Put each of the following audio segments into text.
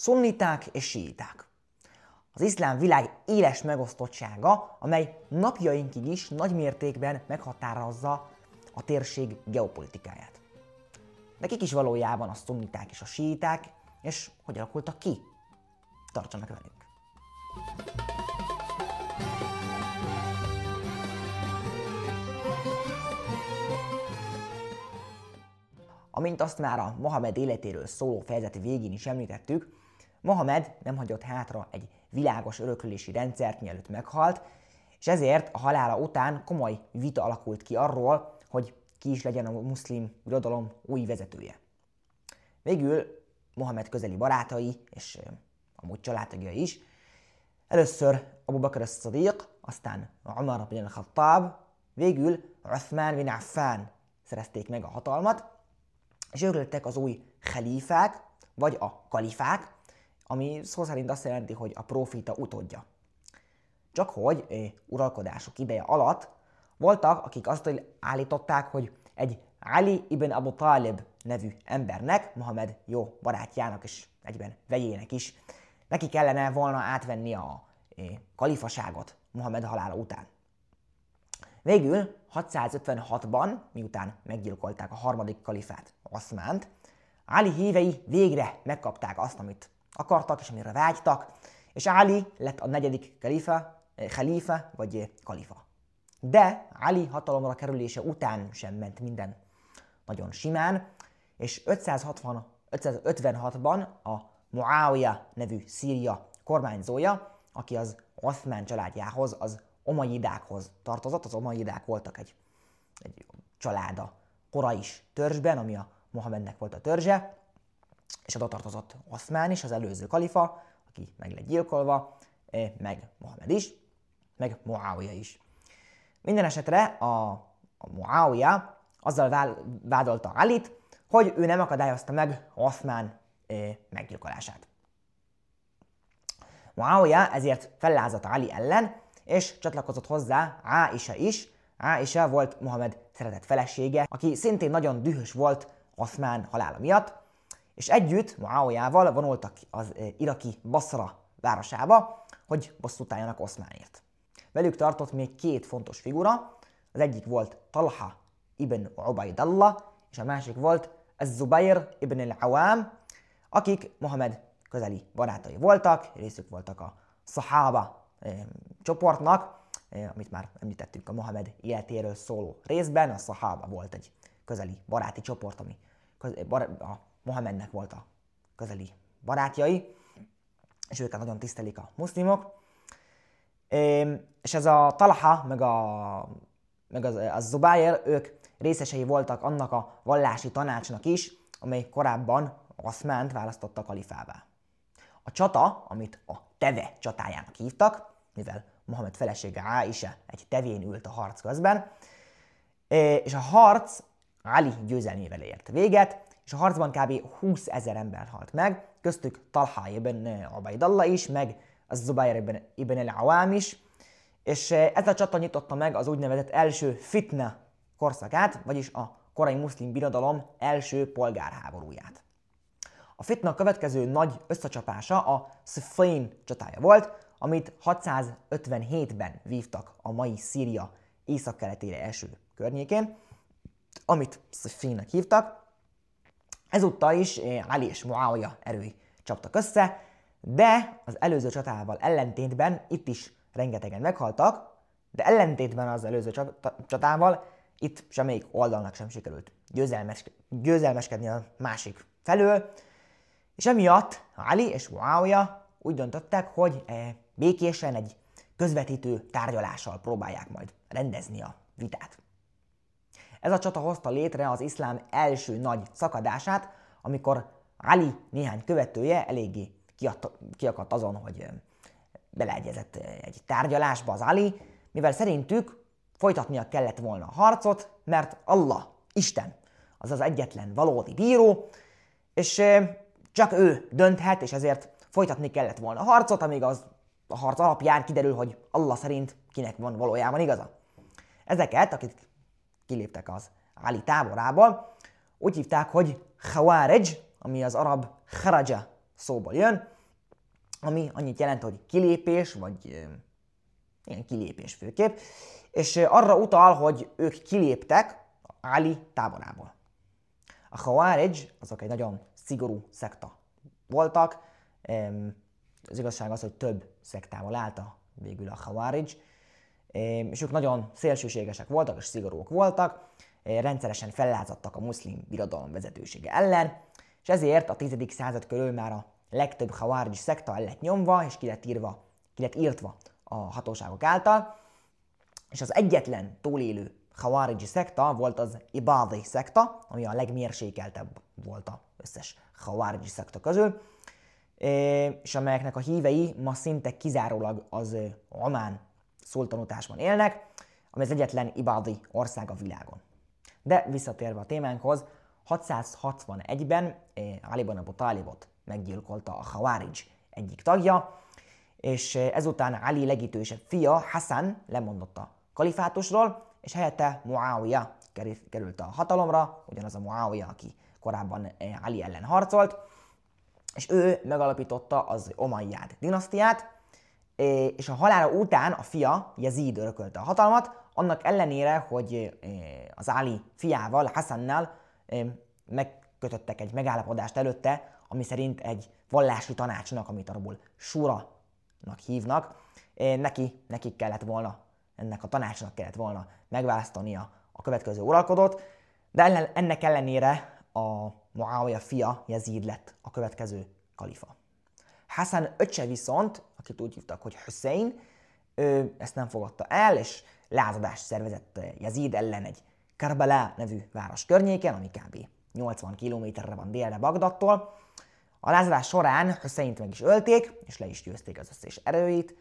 szunniták és síiták. Az iszlám világ éles megosztottsága, amely napjainkig is nagymértékben meghatározza a térség geopolitikáját. De kik is valójában a szunniták és a síiták, és hogy alakultak ki? Tartsanak velünk! Amint azt már a Mohamed életéről szóló fejezet végén is említettük, Mohamed nem hagyott hátra egy világos öröklési rendszert, mielőtt meghalt, és ezért a halála után komoly vita alakult ki arról, hogy ki is legyen a muszlim birodalom új vezetője. Végül Mohamed közeli barátai, és amúgy családtagjai is, először Abu Bakr as-Szadiq, aztán Umar bin al-Khattab, végül Uthman bin Affan szerezték meg a hatalmat, és ők lettek az új khalifák, vagy a kalifák, ami szó szerint azt jelenti, hogy a próféta utódja. Csak hogy uralkodásuk ideje alatt voltak, akik azt állították, hogy egy Ali ibn Abu Talib nevű embernek, Mohamed jó barátjának és egyben vejének is, neki kellene volna átvenni a kalifaságot Mohamed halála után. Végül 656-ban, miután meggyilkolták a harmadik kalifát, Oszmánt, Ali hívei végre megkapták azt, amit akartak és amire vágytak, és Ali lett a negyedik khalifa vagy kalifa. De Ali hatalomra kerülése után sem ment minden nagyon simán, és 556-ban a Muáwija nevű Szíria kormányzója, aki az Oszmán családjához, az omajidákhoz tartozott, az omajidák voltak egy család a Korais törzsben, ami a Mohamednek volt a törzse, és oda tartozott Oszmán is, az előző kalifa, aki meg lett gyilkolva, meg Mohamed is, meg Muáwija is. Minden esetre a Muáwija azzal vádolta Alit, hogy ő nem akadályozta meg Oszmán meggyilkolását. Muáwija ezért fellázadt Ali ellen, és csatlakozott hozzá Áisa is. Áisa volt Mohamed szeretett felesége, aki szintén nagyon dühös volt Oszmán halála miatt, és együtt Muáwijával vonultak az iraki Baszra városába, hogy bosszút álljanak Oszmánért. Velük tartott még két fontos figura, az egyik volt Talha ibn Ubaydallah, és a másik volt Az-Zubayr ibn al-Awam, akik Mohamed közeli barátai voltak, részük voltak a Szahába csoportnak, amit már említettünk a Mohamed életéről szóló részben. A Szahába volt egy közeli baráti csoport, ami a Mohamednek volt a közeli barátjai, és őket nagyon tisztelik a muszlimok. És ez a Talha, meg az Zubayr, ők részesei voltak annak a vallási tanácsnak is, amely korábban Oszmánt választotta kalifává. A csata, amit a Teve csatájának hívtak, mivel Mohamed felesége Áisa egy tevén ült a harc közben, és a harc Ali győzelmével ért véget, és a harcban kb. 20 000 ember halt meg, köztük Talha ibn Ubaydallah is, meg az Zubayr ibn al-Awam is, és ez a csata nyitotta meg az úgynevezett első fitna korszakát, vagyis a korai muszlim birodalom első polgárháborúját. A fitna következő nagy összecsapása a Sziffin csatája volt, amit 657-ben vívtak a mai Szíria északkeletére eső környékén, amit Sziffinnek hívtak. Ezúttal is Ali és Muáwija erői csaptak össze, de az előző csatával ellentétben itt is rengetegen meghaltak, de ellentétben az előző csatával itt semmelyik oldalnak sem sikerült győzelmeskedni a másik felől, és emiatt Ali és Muáwija úgy döntöttek, hogy békésen egy közvetítő tárgyalással próbálják majd rendezni a vitát. Ez a csata hozta létre az iszlám első nagy szakadását, amikor Ali néhány követője eléggé kiakadt azon, hogy beleegyezett egy tárgyalásba az Ali, mivel szerintük folytatnia kellett volna a harcot, mert Allah, Isten, az az egyetlen valódi bíró, és csak ő dönthet, és ezért folytatni kellett volna a harcot, amíg a harc alapján kiderül, hogy Allah szerint kinek van valójában igaza. Ezeket, akik kiléptek az Ali táborából, úgy hívták, hogy Khawarij, ami az arab kharaja szóból jön, ami annyit jelent, hogy kilépés, vagy ilyen kilépés főképp, és arra utal, hogy ők kiléptek Ali táborából. A Khawarij azok egy nagyon szigorú szekta voltak, az igazság az, hogy több szektával állta végül a Khawarij, és ők nagyon szélsőségesek voltak és szigorúak voltak, rendszeresen fellázadtak a muszlim birodalom vezetősége ellen, és ezért a 10. század körül már a legtöbb Khawarij szekta el lett nyomva, és ki lett írtva a hatóságok által, és az egyetlen túlélő Khawarij szekta volt az Ibadi szekta, ami a legmérsékeltebb volt az összes Khawarij szekta közül, és amelyeknek a hívei ma szinte kizárólag az Omán szultanutásban élnek, ami az egyetlen Ibadi ország a világon. De visszatérve a témánkhoz, 661-ben Ali ibn Abu Talibot meggyilkolta a Khawarij egyik tagja, és ezután Ali legitősebb fia, Hasan lemondott a kalifátusról, és helyette Muawiya került a hatalomra, ugyanaz a Muawiya, aki korábban Ali ellen harcolt, és ő megalapította az Omayyad dinasztiát, és a halála után a fia, Yazid örökölte a hatalmat, annak ellenére, hogy az Ali fiával, Hasannal megkötöttek egy megállapodást előtte, ami szerint egy vallási tanácsnak, amit arról Shura-nak hívnak, nekik kellett volna, ennek a tanácsnak kellett volna megválasztania a következő uralkodót, de ennek ellenére a Muawiya fia, Yazid lett a következő kalifa. Hasan öccse viszont, akit úgy hívtak, hogy Hussein, ő ezt nem fogadta el, és lázadást szervezett Yazid ellen egy Karbala nevű város környéken, ami kb. 80 kilométerre van délre Bagdadtól. A lázadás során Husseint meg is ölték, és le is győzték az összes erőit,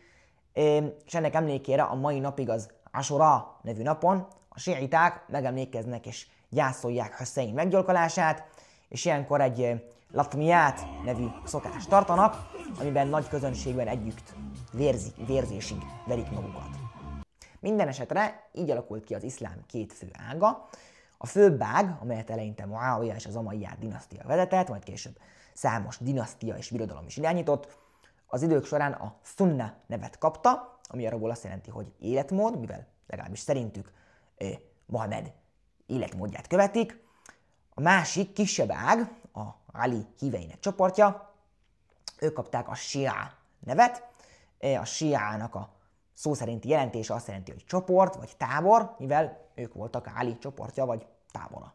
és ennek emlékére a mai napig az Ashura nevű napon a síiták megemlékeznek és gyászolják Hussein meggyilkolását, és ilyenkor egy latmiát nevű szokást tartanak, amiben nagy közönségben együtt vérzésig verik magukat. Minden esetre így alakult ki az iszlám két fő ága. A főbb ág, amelyet eleinte Muawiya és az Omayyad dinasztia vezetett, majd később számos dinasztia és birodalom is irányított, az idők során a Sunna nevet kapta, ami arról azt jelenti, hogy életmód, mivel legalábbis szerintük Mohamed életmódját követik. A másik, kisebb ág, a Ali híveinek csoportja, ők kapták a Shia nevet. A Shiának a szó szerinti jelentése azt jelenti, hogy csoport vagy tábor, mivel ők voltak Ali csoportja vagy tábora.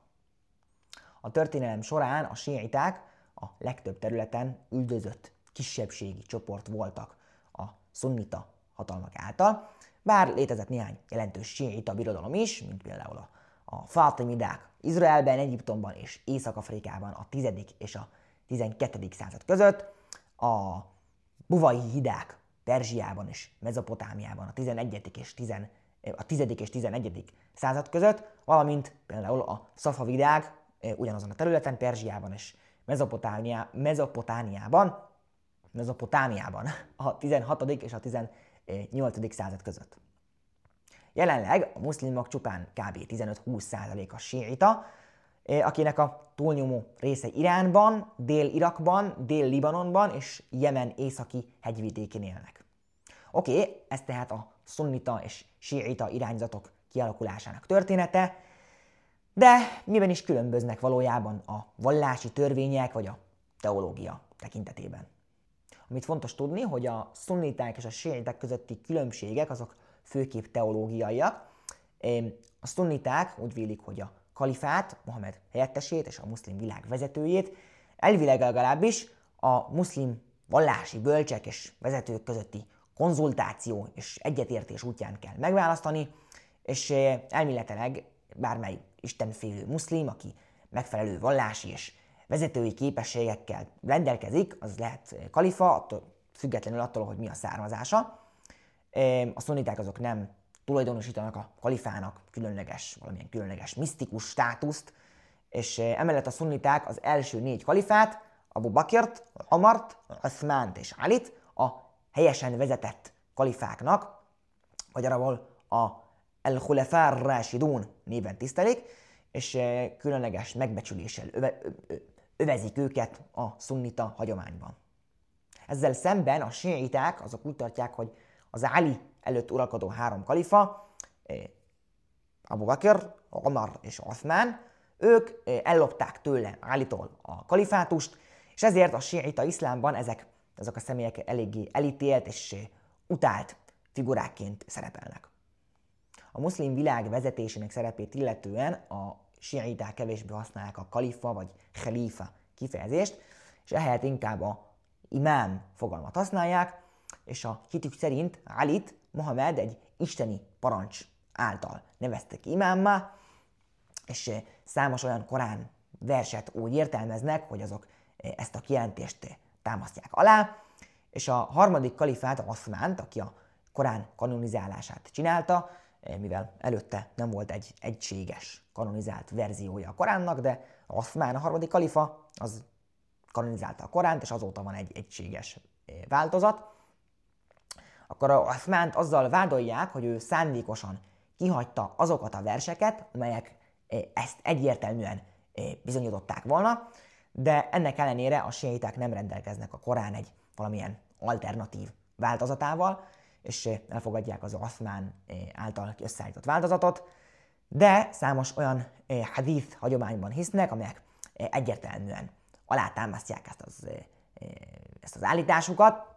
A történelem során a síiták a legtöbb területen üldözött kisebbségi csoport voltak a szunnita hatalmak által, bár létezett néhány jelentős síita birodalom is, mint például a Fátimidák Izraelben, Egyiptomban és Észak-Afrikában a 10. és a 12. század között, a Buvai-hidák Perzsiában és Mezopotámiában a 10. és 11. század között, valamint például a Szafavidák ugyanazon a területen, Perzsiában és Mezopotámiában a 16. és a 18. század között. Jelenleg a muszlimok csupán kb. 15-20%-a síita, akinek a túlnyomó része Iránban, Dél-Irakban, Dél-Libanonban és Jemen északi hegyvidékén élnek. Oké, ez tehát a szunnita és síita irányzatok kialakulásának története, de miben is különböznek valójában a vallási törvények vagy a teológia tekintetében? Amit fontos tudni, hogy a szunniták és a síiták közötti különbségek azok főképp teológiaiak. A szunniták úgy vélik, hogy a kalifát, Mohamed helyettesét és a muszlim világ vezetőjét elvileg legalábbis a muszlim vallási bölcsek és vezetők közötti konzultáció és egyetértés útján kell megválasztani, és elméletileg bármely istenfélő muszlim, aki megfelelő vallási és vezetői képességekkel rendelkezik, az lehet kalifa, függetlenül attól, hogy mi a származása. A szunniták azok nem tulajdonosítanak a kalifának valamilyen különleges misztikus státuszt, és emellett a szunniták az első 4 kalifát, Abu Bakrt, Omart, Uthmánt és Alit a helyesen vezetett kalifáknak, vagy arról a El-Khulafá ar-Rashidun néven tisztelik, és különleges megbecsüléssel övezik őket a szunnita hagyományban. Ezzel szemben a síiták azok úgy tartják, hogy az Ali előtt uralkodó 3 kalifa, Abu Bakr, Omar és Oszmán, ők ellopták tőle Alitól a kalifátust, és ezért a síita iszlámban ezek a személyek eléggé elítélt és utált figurákként szerepelnek. A muszlim világ vezetésének szerepét illetően a síiták kevésbé használják a kalifa vagy khalifa kifejezést, és ehelyett inkább a imám fogalmat használják, és a hitük szerint Alit Mohamed egy isteni parancs által neveztek imámmá, és számos olyan Korán verset úgy értelmeznek, hogy azok ezt a kijelentést támasztják alá, és a harmadik kalifát, Oszmánt, aki a Korán kanonizálását csinálta, mivel előtte nem volt egy egységes kanonizált verziója a Koránnak, de Oszmán, a harmadik kalifa, az kanonizálta a Koránt, és azóta van egy egységes változat. Akkor a Oszmánt azzal vádolják, hogy ő szándékosan kihagyta azokat a verseket, amelyek ezt egyértelműen bizonyították volna, de ennek ellenére a síiták nem rendelkeznek a Korán egy valamilyen alternatív változatával, és elfogadják az Oszmán által összeállított változatot, de számos olyan hadith hagyományban hisznek, amelyek egyértelműen alátámasztják ezt az állításukat.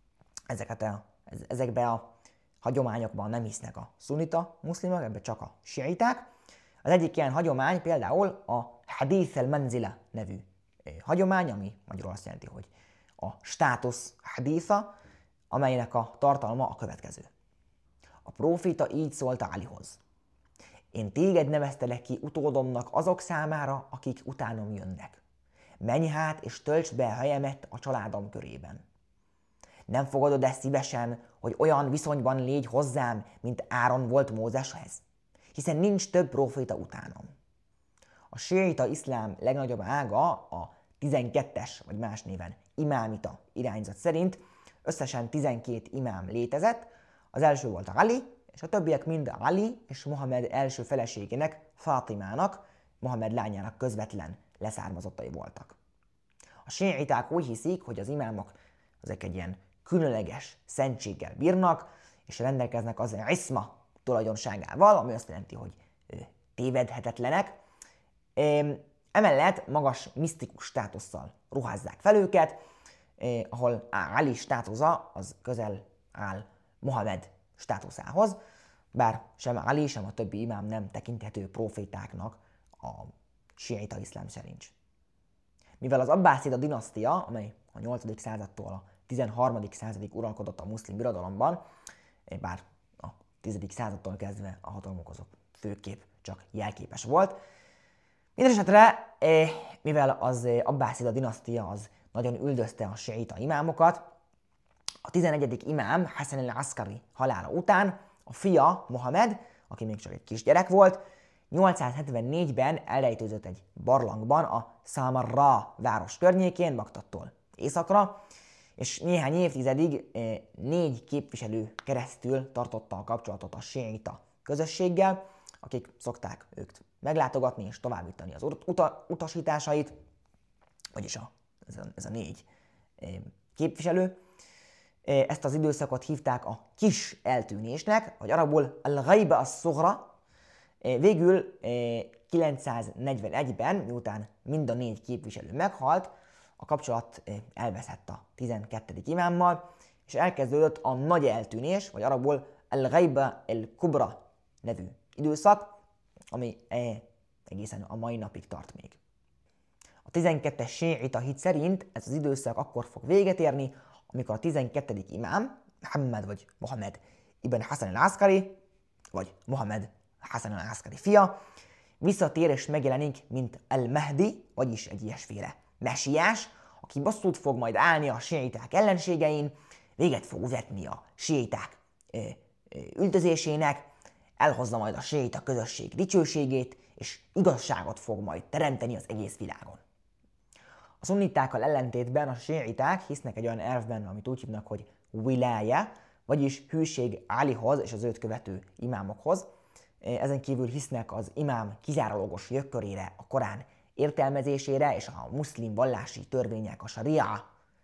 Ezekben a hagyományokban nem hisznek a szunnita muszlimok, ebben csak a síiták. Az egyik ilyen hagyomány például a Hadith al-Manzila nevű hagyomány, ami magyarul azt jelenti, hogy a státusz haditha, amelynek a tartalma a következő. A próféta így szólt Alihoz: én téged neveztelek ki utódomnak azok számára, akik utánom jönnek. Menj hát és töltsd be a helyemet a családom körében. Nem fogadod ezt szívesen, hogy olyan viszonyban légy hozzám, mint Áron volt Mózeshez? Hiszen nincs több próféta utánom. A síita iszlám legnagyobb ága, a 12-es, vagy más néven imámita irányzat szerint összesen 12 imám létezett, az első volt Ali, és a többiek mind Ali és Mohamed első feleségének, Fátimának, Mohamed lányának közvetlen leszármazottai voltak. A síiták úgy hiszik, hogy az imámok ezek egy ilyen különleges szentséggel bírnak, és rendelkeznek az iszma tulajdonságával, ami azt jelenti, hogy tévedhetetlenek. Emellett magas misztikus státusszal ruházzák fel őket, ahol Ali státusza az közel áll Mohamed státuszához, bár sem Ali, sem a többi imám nem tekinthető profétáknak a síita iszlám szerint. Mivel az Abbászida dinasztia, amely a 8. századtól a 13. századig uralkodott a muszlim birodalomban, bár a 10. századtól kezdve a hatalmuk azok főképp csak jelképes volt. Mindenesetre, mivel az Abbászida dinasztia az nagyon üldözte a síita imámokat, a 11. imám Hasan al-Askari halála után a fia Mohamed, aki még csak egy kisgyerek volt, 874-ben elrejtőzött egy barlangban a Samarra város környékén, Bagdadtól északra, és néhány évtizedig 4 képviselő keresztül tartotta a kapcsolatot a síita közösséggel, akik szokták őt meglátogatni és továbbítani az utasításait, vagyis ez a 4 képviselő. Ezt az időszakot hívták a kis eltűnésnek, vagy arabul al-ghaiba as-sughra. Végül 941-ben, miután mind a 4 képviselő meghalt, a kapcsolat elveszett a 12. imámmal, és elkezdődött a nagy eltűnés, vagy arabul al-ghaiba al-kubra nevű időszak, ami egészen a mai napig tart még. A 12-es síita hit szerint ez az időszak akkor fog véget érni, amikor a 12. imám, Muhammad vagy Mohamed ibn Hasan al-Askari, vagy Mohamed Hasan al-Askari fia, visszatér és megjelenik, mint al-Mahdi, vagyis egy ilyesféle mesiás, aki bosszút fog majd állni a síiták ellenségein, véget fog vetni a síiták üldözésének, elhozza majd a síita közösség dicsőségét, és igazságot fog majd teremteni az egész világon. A szunnitákkal ellentétben a síiták hisznek egy olyan elvben, amit úgy hívnak, hogy wilája, vagyis hűség Alihoz és az őt követő imámokhoz. Ezen kívül hisznek az imám kizárólagos jogkörére, a Korán értelmezésére és a muszlim vallási törvények, a saria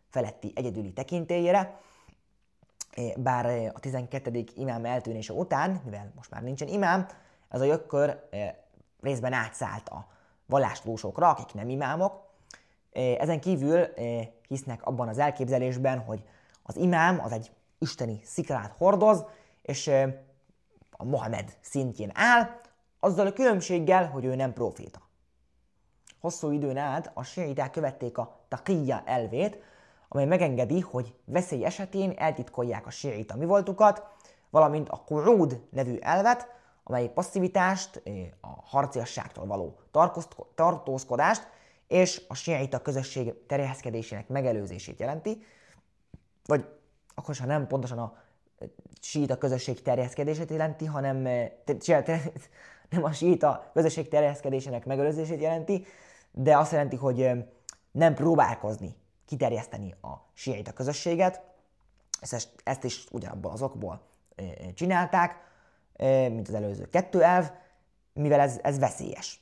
feletti egyedüli tekintélyére, bár a 12. imám eltűnése után, mivel most már nincsen imám, ez a jogkör részben átszállt a vallástudósokra, akik nem imámok. Ezen kívül hisznek abban az elképzelésben, hogy az imám az egy isteni szikrát hordoz, és a Mohamed szintjén áll, azzal a különbséggel, hogy ő nem próféta. Hosszú időn át a síiták követték a taqiyya elvét, amely megengedi, hogy veszély esetén eltitkolják a síita mivoltukat, valamint a qu'ud nevű elvet, amely passzivitást, a harciasságtól való tartózkodást és a síita közösség terjeszkedésének megelőzését jelenti, vagy akkor sem nem pontosan a síita közösség terjeszkedését jelenti, hanem nem a síita közösség terjeszkedésének megelőzését jelenti, de azt jelenti, hogy nem próbálkozni kiterjeszteni a síita közösséget. Ezt is ugyanabból az okból csinálták, mint az előző 2 elv, mivel ez veszélyes.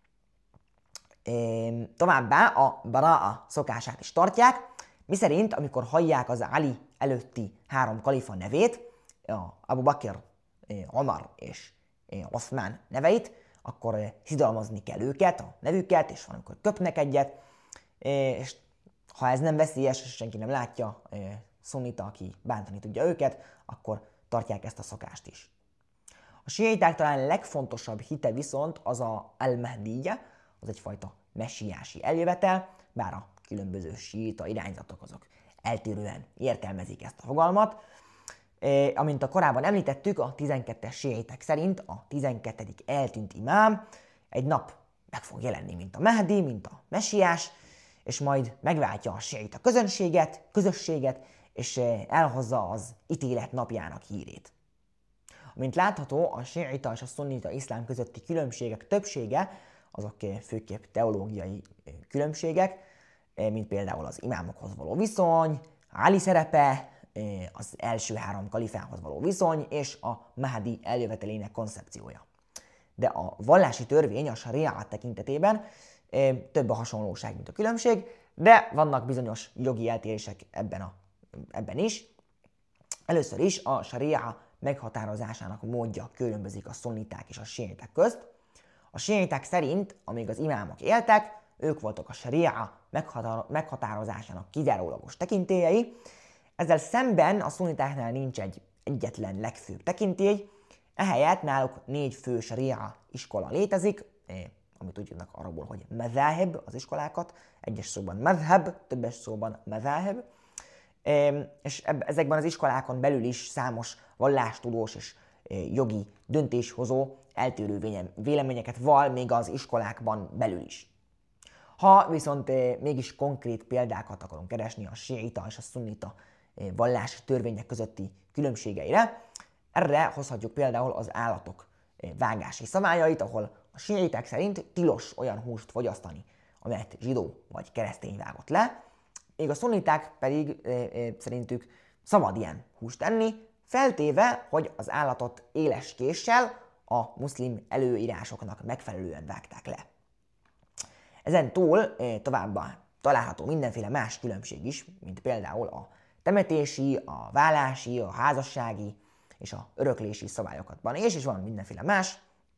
Továbbá a bara'a szokását is tartják, miszerint amikor hallják az Ali előtti 3 kalifa nevét, Abu Bakr, Omar és Oszmán neveit, akkor szidalmazni kell őket, a nevüket, és valamikor köpnek egyet, és ha ez nem veszélyes, és senki nem látja, szunnita, aki bántani tudja őket, akkor tartják ezt a szokást is. A síiták talán legfontosabb hite viszont az a al-Mahdiyya, az egyfajta messiási eljövetel, bár a különböző síita irányzatok azok eltérően értelmezik ezt a fogalmat. Amint a korábban említettük, a 12-es síiták szerint a 12. eltűnt imám egy nap meg fog jelenni, mint a Mahdi, mint a messiás, és majd megváltja a síita közösséget, és elhozza az ítélet napjának hírét. Mint látható, a síita és a szunnita iszlám közötti különbségek többsége, azok főképp teológiai különbségek, mint például az imámokhoz való viszony, Ali szerepe, az első 3 kalifához való viszony, és a Mahdi eljövetelének koncepciója. De a vallási törvény a saria tekintetében több a hasonlóság, mint a különbség, de vannak bizonyos jogi eltérések ebben is. Először is a saria meghatározásának módja különbözik a szunniták és a síiták közt. A síiták szerint, amíg az imámok éltek, ők voltak a saria meghatározásának kizárólagos tekintélyei, ezzel szemben a szunnitáknál nincs egy egyetlen legfőbb tekintély, ehelyett náluk 4 fő saria iskola létezik, amit úgy hívnak arabul, hogy mazahib, az iskolákat, egyes szóban mazhab, többes szóban mazahib, és ezekben az iskolákon belül is számos vallástudós és jogi döntéshozó eltérő véleményeket val még az iskolákban belül is. Ha viszont mégis konkrét példákat akarunk keresni a síita és a szunnita vallási törvények közötti különbségeire, erre hozhatjuk például az állatok vágási szabályait, ahol a síiták szerint tilos olyan húst fogyasztani, amelyet zsidó vagy keresztény vágott le, míg a szunniták pedig szerintük szabad ilyen húst enni, feltéve, hogy az állatot éles késsel a muszlim előírásoknak megfelelően vágták le. Ezen túl továbbá található mindenféle más különbség is, mint például a temetési, a vállási, a házassági és a öröklési szabályokatban, és van mindenféle más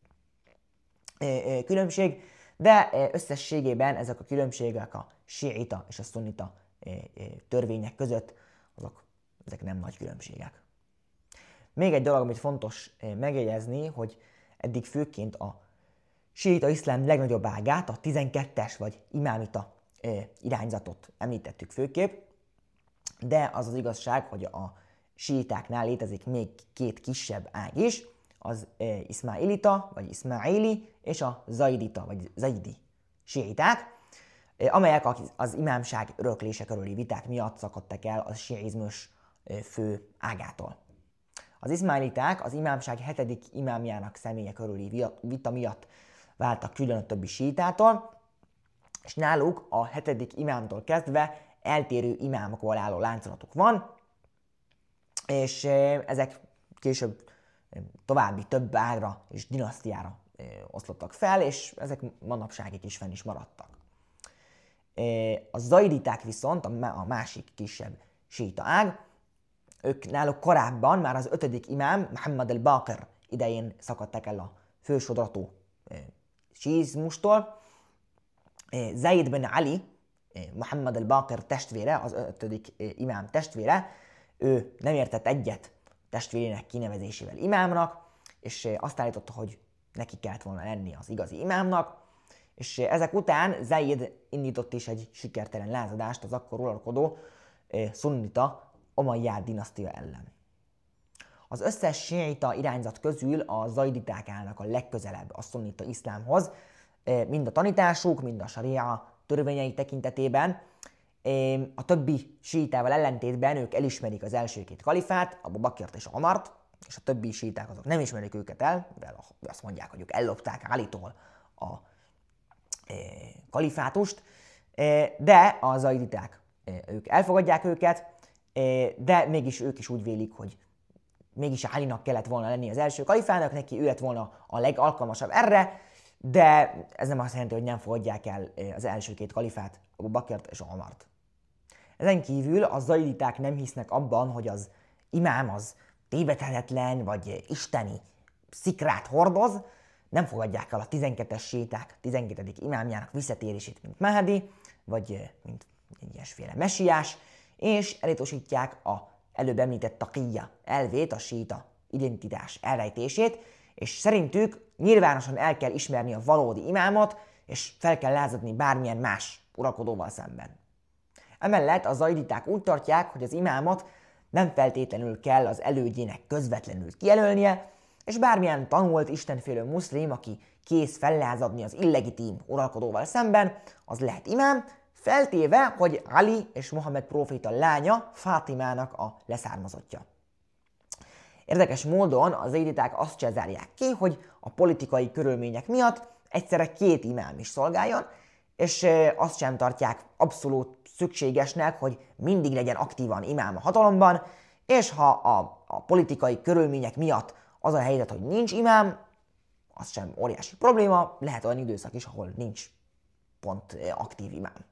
különbség, de összességében ezek a különbségek a síita és a szunnita törvények között, ezek nem nagy különbségek. Még egy dolog, amit fontos megjegyezni, hogy eddig főként a síita iszlám legnagyobb ágát, a 12-es vagy imámita irányzatot említettük főképp, de az az igazság, hogy a síitáknál létezik még 2 kisebb ág is, az iszmáilita, vagy iszmáili, és a zaidita, vagy zaidi síiták, amelyek az imámság öröklése körüli viták miatt szakadtak el a síizmus fő ágától. Az iszmáiliták az imámság 7. imámjának személye körüli vita miatt váltak külön a többi síitától, és náluk a 7. imámtól kezdve eltérő imámokból álló láncolatuk van, és ezek később további több ágra és dinasztiára oszlottak fel, és ezek manapságig is fenn is maradtak. A zaiditák viszont, a másik kisebb síita ág, ők náluk korábban, már az 5. imám, Muhammad al-Baqir idején szakadtak el a fősodratú síizmustól. Zaid bin Ali, Muhammad al-Baqir testvére, az 5. imám testvére, ő nem értett egyet testvérének kinevezésével imámnak, és azt állította, hogy neki kellett volna lenni az igazi imámnak, és ezek után Zaid indított is egy sikertelen lázadást az akkor uralkodó szunnita Omayyad dinasztia ellen. Az összes síita irányzat közül a zaiditák állnak a legközelebb a szunnita iszlámhoz, mind a tanításuk, mind a saria törvényei tekintetében. A többi síitával ellentétben ők elismerik az első 2 kalifát, Abu Bakrt és Omart, és a többi síiták azok nem ismerik őket el, mivel azt mondják, hogy ők ellopták Alitól a kalifátust, de a zaiditák ők elfogadják őket, de mégis ők is úgy vélik, hogy mégis Alinak kellett volna lenni az első kalifának, neki ő lett volna a legalkalmasabb erre, de ez nem azt jelenti, hogy nem fogadják el az első 2 kalifát, Abu Bakrt és Omart. Ezen kívül a zaiditák nem hisznek abban, hogy az imám az tévedhetetlen vagy isteni szikrát hordoz, nem fogadják el a 12-es síiták 12. imámjának visszatérését, mint Mahdi, vagy mint egy ilyesféle messiás, és elutasítják a előbb említett taqiyya elvét, a síita identitás elrejtését, és szerintük nyilvánosan el kell ismerni a valódi imámot, és fel kell lázadni bármilyen más uralkodóval szemben. Emellett a zaiditák úgy tartják, hogy az imámot nem feltétlenül kell az elődjének közvetlenül kijelölnie, és bármilyen tanult, istenfélő muszlim, aki kész fellázadni az illegitim uralkodóval szemben, az lehet imám, feltéve, hogy Ali és Mohamed próféta lánya Fátimának a leszármazottja. Érdekes módon a zaiditák azt se zárják ki, hogy a politikai körülmények miatt egyszerre 2 imám is szolgáljon, és azt sem tartják abszolút szükségesnek, hogy mindig legyen aktívan imám a hatalomban, és ha a politikai körülmények miatt az a helyzet, hogy nincs imám, az sem óriási probléma, lehet olyan időszak is, ahol nincs pont aktív imám.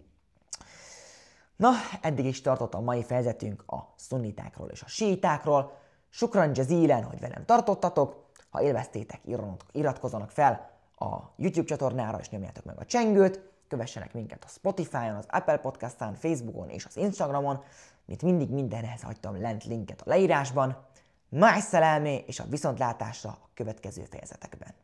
Na, eddig is tartott a mai fejezetünk a szunnitákról és a síitákról. Sukran jazilen, hogy velem tartottatok. Ha élveztétek, iratkozzanak fel a YouTube csatornára, és nyomjátok meg a csengőt. Kövessenek minket a Spotify-on, az Apple Podcast-án, Facebookon és az Instagramon. Mint mindig mindenhez hagytam lent linket a leírásban. Ma'as-szalámé, és a viszontlátásra a következő fejezetekben.